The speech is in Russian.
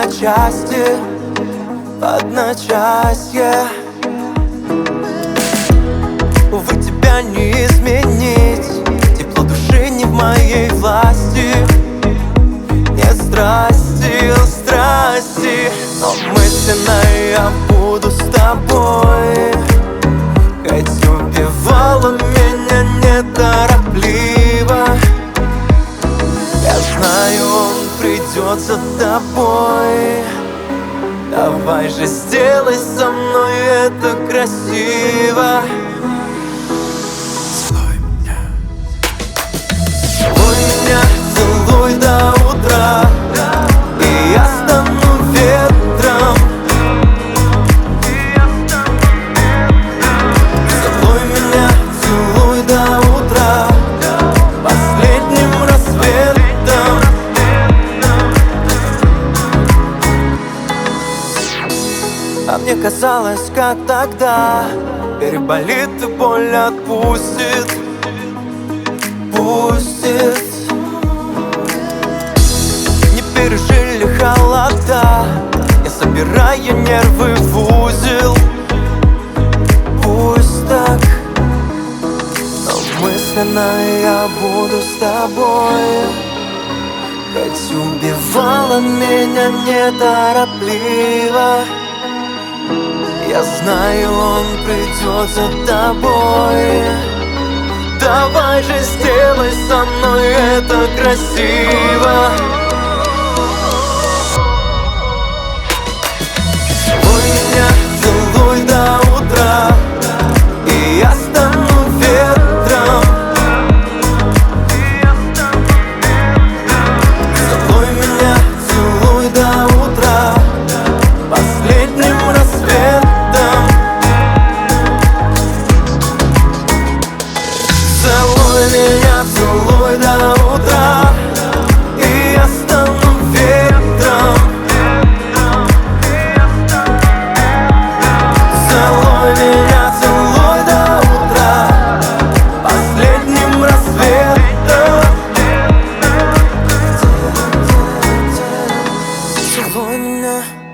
части, в одночасье. Увы, тебя не изменить, тепло души не в моей власти. Нет страсти, страсти, но мысленно я буду с тобой. Хоть убивала меня неторопливо, я знаю, он придет за тобой. Давай же сделай со мной это красиво. Целуй меня, целуй до утра, и я стану ветром. Целуй меня, целуй до утра, последним рассветом. А мне казалось, как тогда, переболит и боль отпустит, пустит. Не пережили холода, я собираю нервы в узел. Пусть так, но мысленно я буду с тобой. Хоть убивала меня неторопливо, я знаю, он придет за тобой. Давай же сделай со мной это красиво. Целуй меня, целуй до утра, и я стану ветром. Целуй меня, целуй до утра, последним рассветом. Целуй меня, целуй до утра, и я стану ветром. Целуй меня, целуй до утра, последним рассветом. Целуй меня.